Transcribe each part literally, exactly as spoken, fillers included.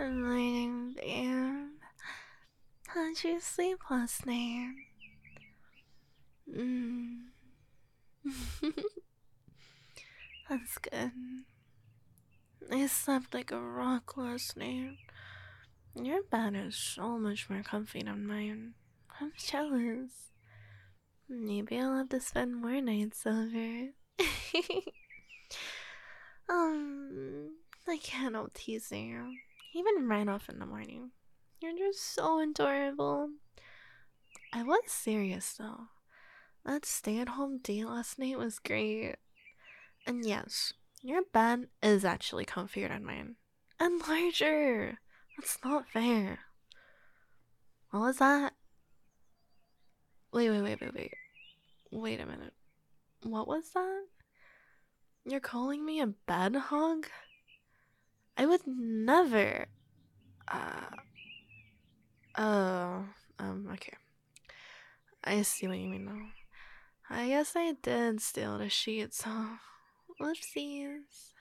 Good morning, babe. How'd you sleep last night? Mm. That's good. I slept like a rock last night. Your bed is so much more comfy than mine. I'm jealous. Maybe I'll have to spend more nights over. um, I can't help teasing you. Even right off in the morning. You're just so adorable. I was serious though. That stay at home date last night was great. And yes, your bed is actually comfier than mine. And larger! That's not fair. What was that? Wait, wait, wait, wait, wait. Wait a minute. What was that? You're calling me a bed hog? I would never. Uh. Oh. Um, okay. I see what you mean now. I guess I did steal the sheets, so. Whoopsies.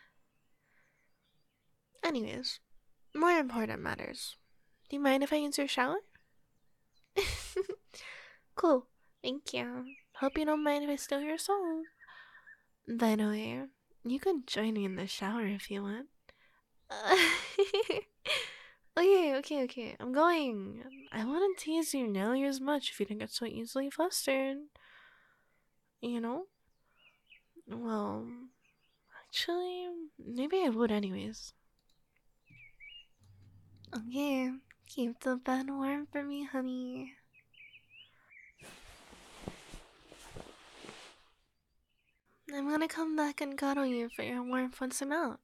Anyways, more important matters. Do you mind if I use your shower? Cool. Thank you. Hope you don't mind if I steal your soul. By the way, you can join me in the shower if you want. Uh, okay, okay, okay. I'm going. I wouldn't tease you nearly as much if you didn't get so easily flustered. You know? Well, actually, maybe I would anyways. Okay, keep the bed warm for me, honey. I'm gonna come back and cuddle you for your warmth once I'm out.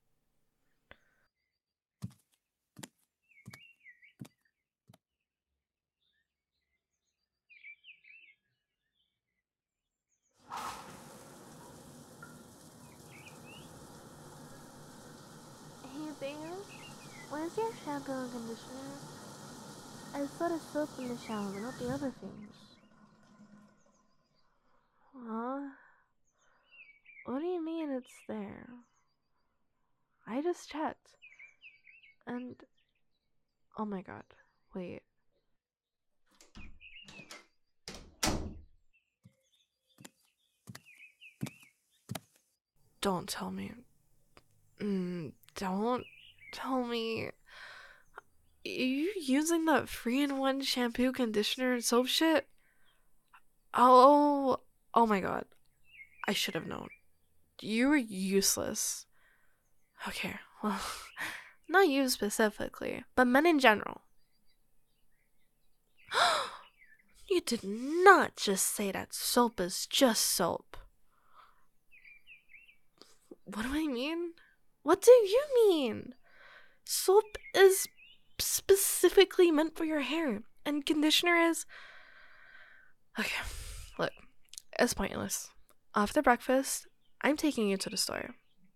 Hey, babe. Where's your shampoo and conditioner? I saw the soap in the shower, but not the other things. Huh? What do you mean it's there? I just checked. And. Oh my god. Wait. Don't tell me. Mm, don't tell me. Are you using that three in one shampoo, conditioner, and soap shit? Oh. Oh my god. I should have known. You were useless. Okay, well. Not you specifically, but men in general. You did not just say that soap is just soap. What do I mean? What do you mean? Soap is specifically meant for your hair, and conditioner is. Okay, look, it's pointless. After breakfast, I'm taking you to the store.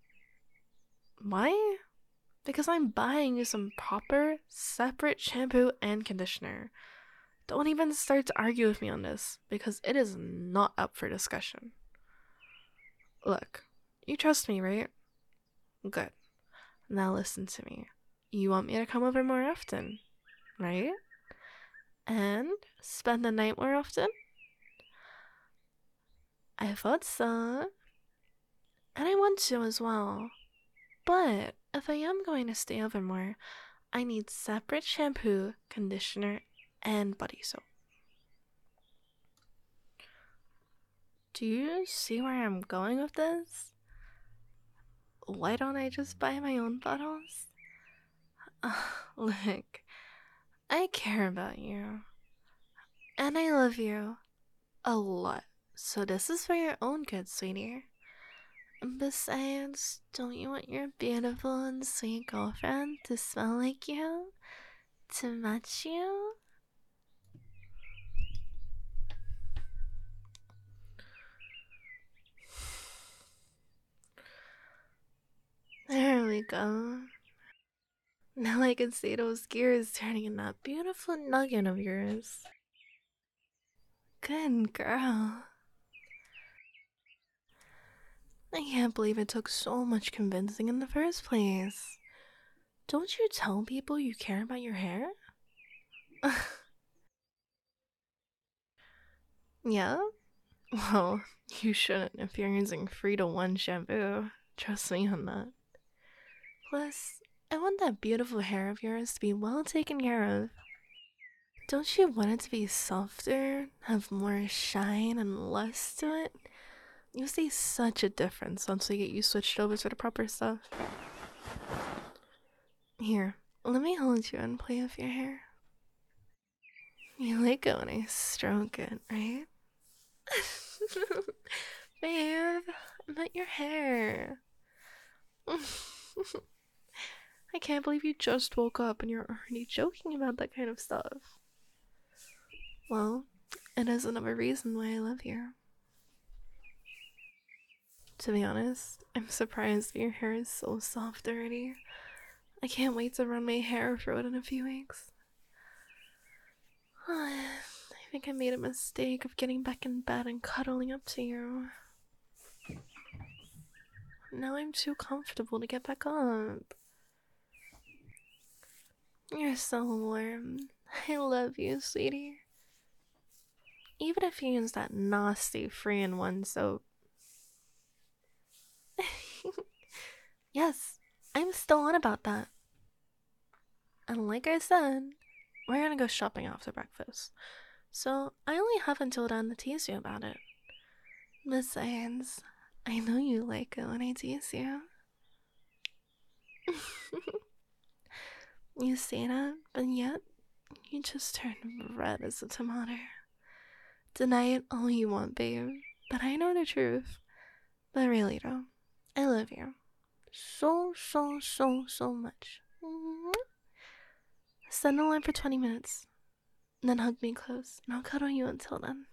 Why? Because I'm buying you some proper, separate shampoo and conditioner. Don't even start to argue with me on this, because it is not up for discussion. Look, you trust me, right? Good. Now listen to me. You want me to come over more often, right? And spend the night more often? I thought so. And I want to as well. But if I am going to stay over more, I need separate shampoo, conditioner, and body soap. Do you see where I'm going with this? Why don't I just buy my own bottles? Uh, look, I care about you. And I love you a lot. So this is for your own good, sweetie. Besides, don't you want your beautiful and sweet girlfriend to smell like you? To match you? There we go. Now I can see those gears turning in that beautiful nugget of yours. Good girl. I can't believe it took so much convincing in the first place. Don't you tell people you care about your hair? Yeah? Well, you shouldn't if you're using three to one shampoo. Trust me on that. Plus, I want that beautiful hair of yours to be well taken care of. Don't you want it to be softer, have more shine and lust to it? You see such a difference once we get you switched over to the proper stuff. Here, let me hold you and play with your hair. You like it when I stroke it, right? Babe, I met your hair. I can't believe you just woke up and you're already joking about that kind of stuff. Well, it is another reason why I live here. To be honest, I'm surprised that your hair is so soft already. I can't wait to run my hair through it in a few weeks. I think I made a mistake of getting back in bed and cuddling up to you. Now I'm too comfortable to get back up. You're so warm. I love you, sweetie. Even if you use that nasty three in one soap. Yes, I'm still on about that. And like I said, we're gonna go shopping after breakfast. So I only have until then to tease you about it. Besides, I know you like it when I tease you. You say that, but yet you just turn red as a tomato. Deny it all you want, babe, but I know the truth. But really though, I love you. So, so, so, so much. Send a line for twenty minutes. Then hug me close, and I'll cuddle you until then.